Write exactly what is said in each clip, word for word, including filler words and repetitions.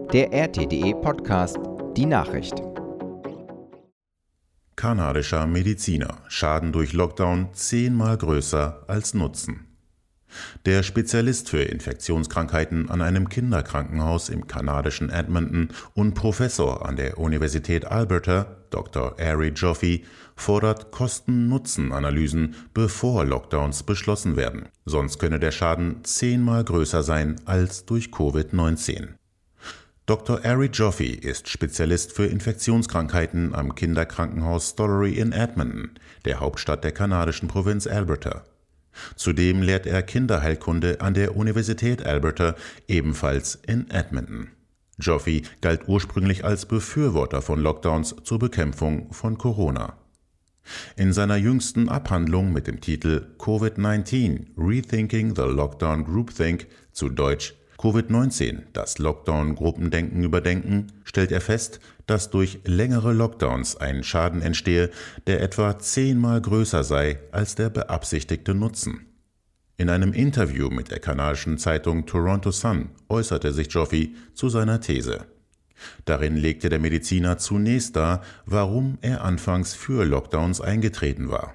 Der R T D E Podcast, die Nachricht. Kanadischer Mediziner: Schaden durch Lockdown zehnmal größer als Nutzen. Der Spezialist für Infektionskrankheiten an einem Kinderkrankenhaus im kanadischen Edmonton und Professor an der Universität Alberta, Doktor Ari Joffe, fordert Kosten-Nutzen-Analysen, bevor Lockdowns beschlossen werden. Sonst könne der Schaden zehnmal größer sein als durch Covid neunzehn. Doktor Ari Joffe ist Spezialist für Infektionskrankheiten am Kinderkrankenhaus Stollery in Edmonton, der Hauptstadt der kanadischen Provinz Alberta. Zudem lehrt er Kinderheilkunde an der Universität Alberta, ebenfalls in Edmonton. Joffe galt ursprünglich als Befürworter von Lockdowns zur Bekämpfung von Corona. In seiner jüngsten Abhandlung mit dem Titel Covid neunzehn – Rethinking the Lockdown Groupthink, zu Deutsch Covid neunzehn – das Lockdown-Gruppendenken überdenken, stellt er fest, dass durch längere Lockdowns ein Schaden entstehe, der etwa zehnmal größer sei als der beabsichtigte Nutzen. In einem Interview mit der kanadischen Zeitung Toronto Sun äußerte sich Joffe zu seiner These. Darin legte der Mediziner zunächst dar, warum er anfangs für Lockdowns eingetreten war.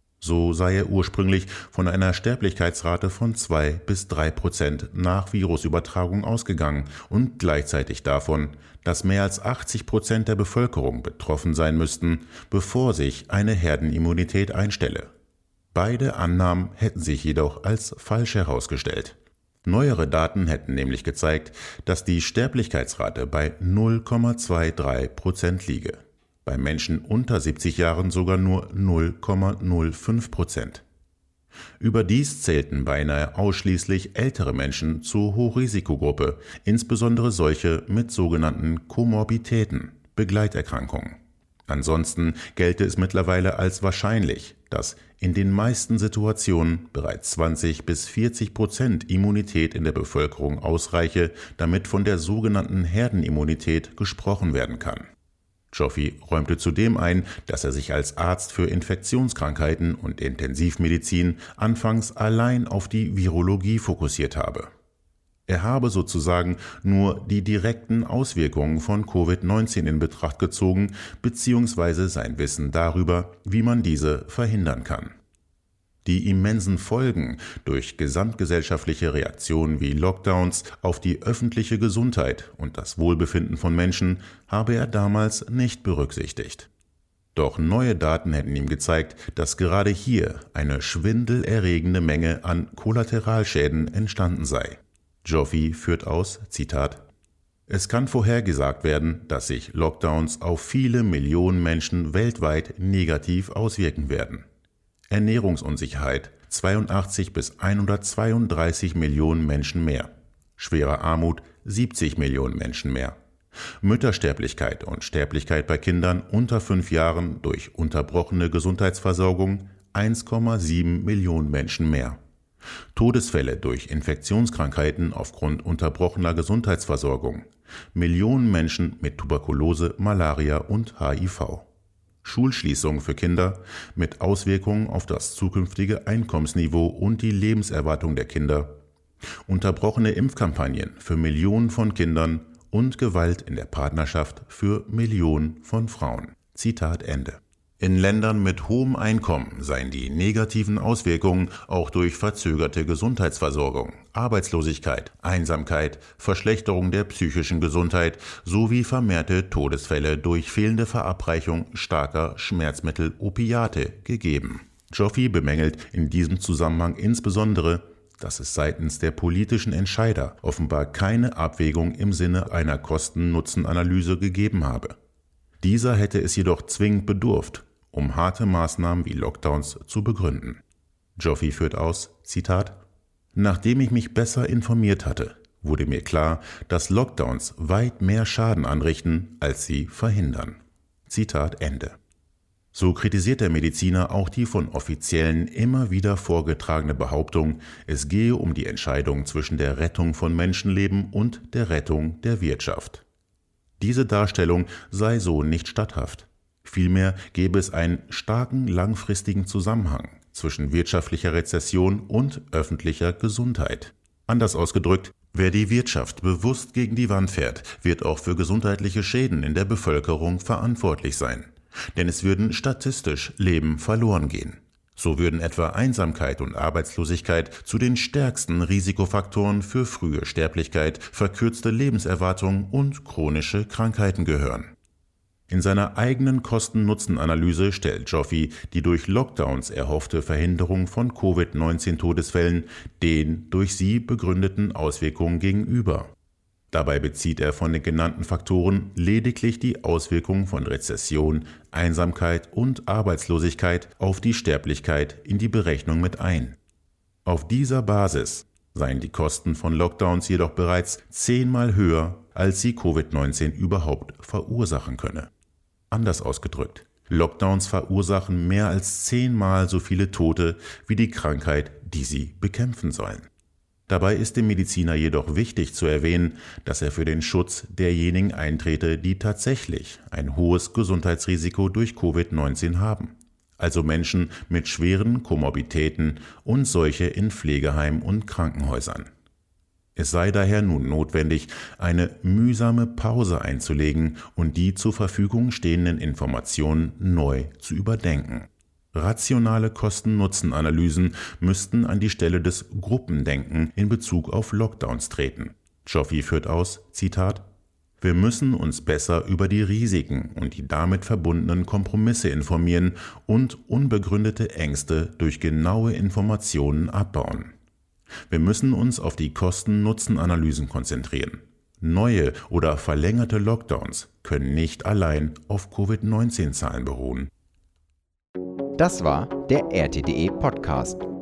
So sei er ursprünglich von einer Sterblichkeitsrate von zwei bis drei Prozent nach Virusübertragung ausgegangen und gleichzeitig davon, dass mehr als achtzig Prozent der Bevölkerung betroffen sein müssten, bevor sich eine Herdenimmunität einstelle. Beide Annahmen hätten sich jedoch als falsch herausgestellt. Neuere Daten hätten nämlich gezeigt, dass die Sterblichkeitsrate bei null Komma dreiundzwanzig Prozent liege. Bei Menschen unter siebzig Jahren sogar nur null Komma null fünf Prozent. Überdies zählten beinahe ausschließlich ältere Menschen zur Hochrisikogruppe, insbesondere solche mit sogenannten Komorbitäten, Begleiterkrankungen. Ansonsten gelte es mittlerweile als wahrscheinlich, dass in den meisten Situationen bereits zwanzig bis vierzig Prozent Immunität in der Bevölkerung ausreiche, damit von der sogenannten Herdenimmunität gesprochen werden kann. Joffe räumte zudem ein, dass er sich als Arzt für Infektionskrankheiten und Intensivmedizin anfangs allein auf die Virologie fokussiert habe. Er habe sozusagen nur die direkten Auswirkungen von Covid neunzehn in Betracht gezogen bzw. sein Wissen darüber, wie man diese verhindern kann. Die immensen Folgen durch gesamtgesellschaftliche Reaktionen wie Lockdowns auf die öffentliche Gesundheit und das Wohlbefinden von Menschen habe er damals nicht berücksichtigt. Doch neue Daten hätten ihm gezeigt, dass gerade hier eine schwindelerregende Menge an Kollateralschäden entstanden sei. Joffe führt aus, Zitat: Es kann vorhergesagt werden, dass sich Lockdowns auf viele Millionen Menschen weltweit negativ auswirken werden. Ernährungsunsicherheit, zweiundachtzig bis hundertzweiunddreißig Millionen Menschen mehr. Schwere Armut, siebzig Millionen Menschen mehr. Müttersterblichkeit und Sterblichkeit bei Kindern unter fünf Jahren durch unterbrochene Gesundheitsversorgung, eins Komma sieben Millionen Menschen mehr. Todesfälle durch Infektionskrankheiten aufgrund unterbrochener Gesundheitsversorgung, Millionen Menschen mit Tuberkulose, Malaria und H I V. Schulschließungen für Kinder mit Auswirkungen auf das zukünftige Einkommensniveau und die Lebenserwartung der Kinder, unterbrochene Impfkampagnen für Millionen von Kindern und Gewalt in der Partnerschaft für Millionen von Frauen. Zitat Ende. In Ländern mit hohem Einkommen seien die negativen Auswirkungen auch durch verzögerte Gesundheitsversorgung, Arbeitslosigkeit, Einsamkeit, Verschlechterung der psychischen Gesundheit sowie vermehrte Todesfälle durch fehlende Verabreichung starker Schmerzmittel Opiate gegeben. Joffe bemängelt in diesem Zusammenhang insbesondere, dass es seitens der politischen Entscheider offenbar keine Abwägung im Sinne einer Kosten-Nutzen-Analyse gegeben habe. Dieser hätte es jedoch zwingend bedurft, um harte Maßnahmen wie Lockdowns zu begründen. Joffe führt aus, Zitat: Nachdem ich mich besser informiert hatte, wurde mir klar, dass Lockdowns weit mehr Schaden anrichten, als sie verhindern. Zitat Ende. So kritisiert der Mediziner auch die von Offiziellen immer wieder vorgetragene Behauptung, es gehe um die Entscheidung zwischen der Rettung von Menschenleben und der Rettung der Wirtschaft. Diese Darstellung sei so nicht statthaft. Vielmehr gäbe es einen starken langfristigen Zusammenhang zwischen wirtschaftlicher Rezession und öffentlicher Gesundheit. Anders ausgedrückt, Wer die Wirtschaft bewusst gegen die Wand fährt, wird auch für gesundheitliche Schäden in der Bevölkerung verantwortlich sein. Denn es würden statistisch Leben verloren gehen. So würden etwa Einsamkeit und Arbeitslosigkeit zu den stärksten Risikofaktoren für frühe Sterblichkeit, verkürzte Lebenserwartung und chronische Krankheiten gehören. In seiner eigenen Kosten-Nutzen-Analyse stellt Joffe die durch Lockdowns erhoffte Verhinderung von Covid neunzehn Todesfällen den durch sie begründeten Auswirkungen gegenüber. Dabei bezieht er von den genannten Faktoren lediglich die Auswirkungen von Rezession, Einsamkeit und Arbeitslosigkeit auf die Sterblichkeit in die Berechnung mit ein. Auf dieser Basis seien die Kosten von Lockdowns jedoch bereits zehnmal höher, als sie Covid neunzehn überhaupt verursachen könne. Anders ausgedrückt, Lockdowns verursachen mehr als zehnmal so viele Tote wie die Krankheit, die sie bekämpfen sollen. Dabei ist dem Mediziner jedoch wichtig zu erwähnen, dass er für den Schutz derjenigen eintrete, die tatsächlich ein hohes Gesundheitsrisiko durch Covid neunzehn haben, also Menschen mit schweren Komorbiditäten und solche in Pflegeheimen und Krankenhäusern. Es sei daher nun notwendig, eine mühsame Pause einzulegen und die zur Verfügung stehenden Informationen neu zu überdenken. Rationale Kosten-Nutzen-Analysen müssten an die Stelle des Gruppendenken in Bezug auf Lockdowns treten. Joffe führt aus, Zitat, Wir müssen uns besser über die Risiken und die damit verbundenen Kompromisse informieren und unbegründete Ängste durch genaue Informationen abbauen. Wir müssen uns auf die Kosten-Nutzen-Analysen konzentrieren. Neue oder verlängerte Lockdowns können nicht allein auf Covid neunzehn Zahlen beruhen. Das war der R T D E Podcast.